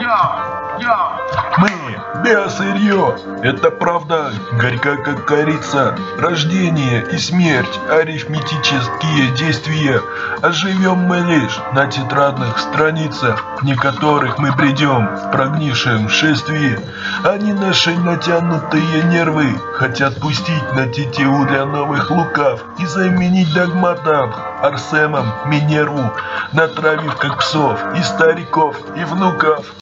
Мы биосырье, это правда, горька как корица, рождение и смерть, арифметические действия, а живем мы лишь на тетрадных страницах, вне которых мы бредем в прогнившем шествии. Они наши натянутые нервы хотят пустить на тетиву для новых лукав и заменить догматом Арсемом Минерву, натравив как псов и стариков, и внуков.